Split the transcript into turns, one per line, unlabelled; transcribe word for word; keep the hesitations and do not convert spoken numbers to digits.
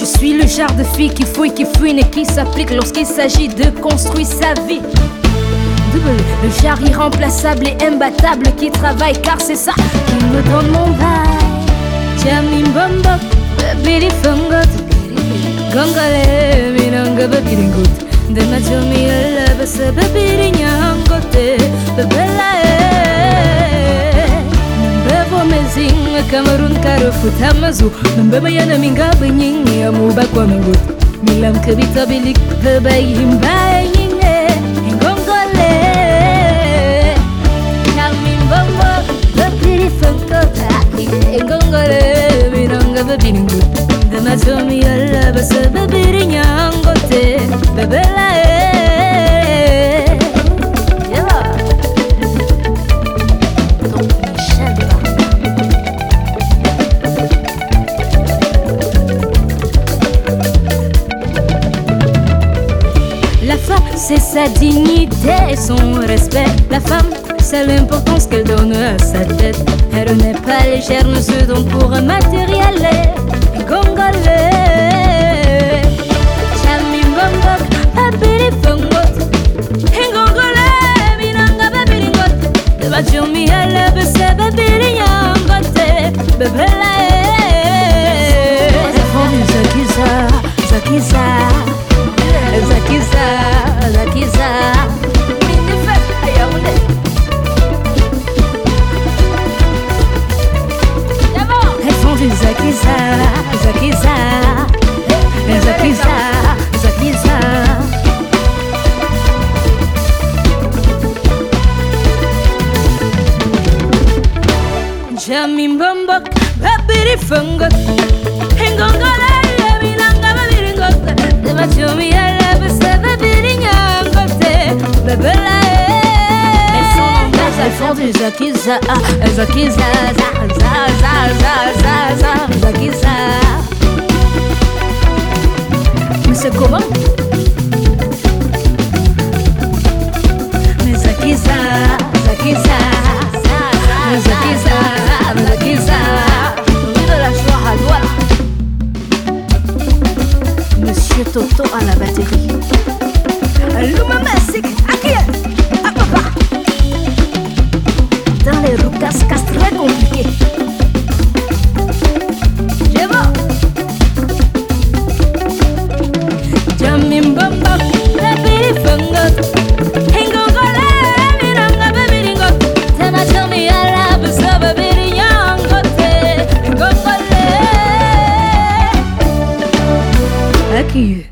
Je suis le genre de fille qui fouille, qui fouine et qui s'applique lorsqu'il s'agit de construire sa vie. Le genre irremplaçable et imbattable qui travaille car c'est ça qui me donne mon vibe. Jamim bombok, babiri fongot, gongole minanga babiringut. De ma jomi alla basa babiri nyangote, babela e. Mbebo mezing kamarun karufut hamazu, mbeba yana minga benying amuba kwa mengut. Milam kabita bilik babai himbai. Dama jomi alla basa babiri nyangote babela e. Yeah. Donc Michel La femme c'est sa dignité et son respect. La femme c'est l'importance qu'elle donne à sa tête. Elle n'est pas légère, ne se donne pour un matériel. Gongole, chami bombok, babiri fongot. Gongole, minanga babiri ngot. Deba jomi ala bese babiri nyangote, babela e. Zakiza, zakiza, zakiza, zakiza. Minife, ayaunde. Zakiza, Zakiza, Zakiza, Zakiza. Jamim bombok, babiri fongot. Hengongole, minanga babiri ngot. Dema jomi ala basa babiri nyangote, babela e. Elles font du Zakiza, Zakiza, za, za, za, za, za, za, Zakiza. Mais c'est comment? Mais Zakiza, Zakiza, Zakiza, Zakiza. De la joie à voilà. Monsieur Toto à la batterie. Luma Messik, Akia, Apapa. Dans les roucas casse très compliqué. Je vois. Jamim bombok, babiri fongot. Hengongole, minanga babiri ngot. Dema jomi ala basa babiri nyangote. Hengongole. Aki.